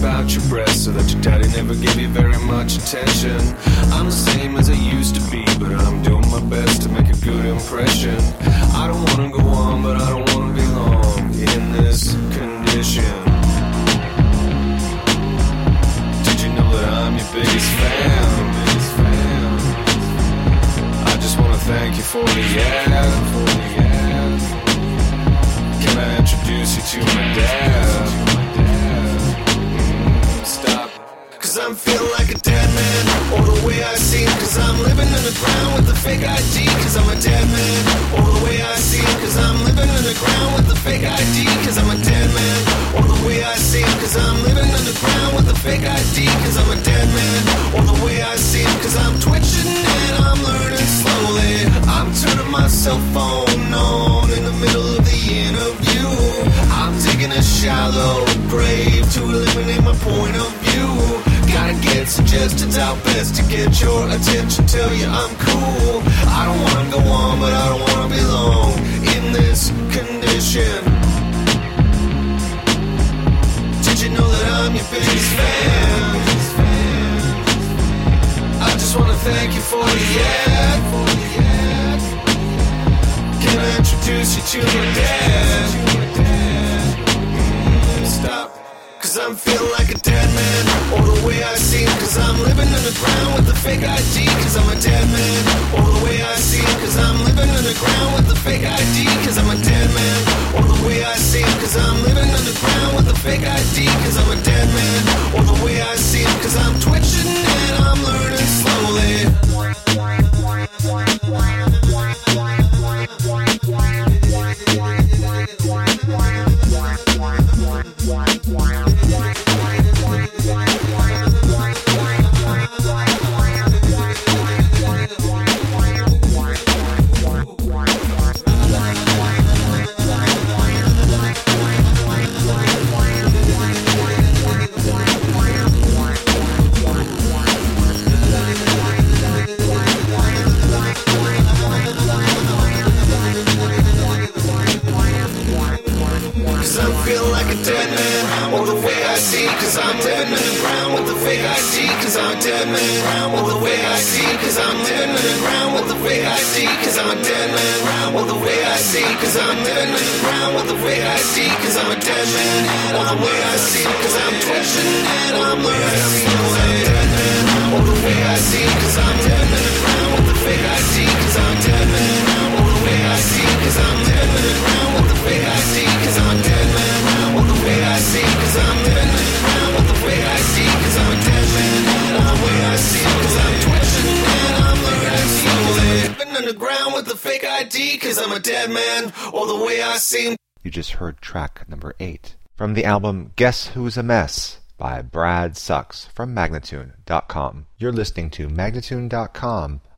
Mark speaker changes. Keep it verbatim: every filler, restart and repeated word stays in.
Speaker 1: about your breasts so that your daddy never gave you very much attention. I'm the same as I used to be, but I'm doing my best to make a good impression. I don't wanna go on, but I don't wanna be long in this condition. Did you know that I'm your biggest fan? I just wanna thank you for the ad. Can I introduce you to my dad? Mm, stop. Cause I'm feeling like a dead man, or the way I seem. Cause I'm living underground with the fake I D. Cause I'm a dead man, or the way I seem. Cause I'm living underground with the fake I D. Cause I'm a dead man, or the way I seem. Cause I'm living underground with the fake I D. Cause I'm a dead man, or the way I seem. Cause I'm twitching and I'm learning slowly. I'm turning my cell phone on in the middle of the interview. I'm digging a shallow grave to eliminate my point of view. Gotta get suggestions out best to get your attention. Tell you I'm cool. I don't wanna go on, but I don't wanna be long in this condition. Did you know that I'm your biggest fan? I just wanna thank you for the ad. Can I introduce you to my dad? Mm, stop. Cause I'm feeling like a dead man, or the way I seem. Cause I'm living underground with the fake I D. Cause I'm a dead man, or the way I seem. Cause I'm living underground with the fake I D. Cause I'm a dead man, or the way I seem. Cause I'm living underground with the fake I D. Cause I'm a dead man, or the way I seem. Cause I'm twitching and I'm learning slowly.
Speaker 2: You just heard track number eight from the album Guess Who's a Mess by Brad Sucks from Magnatune dot com. You're listening to Magnatune dot com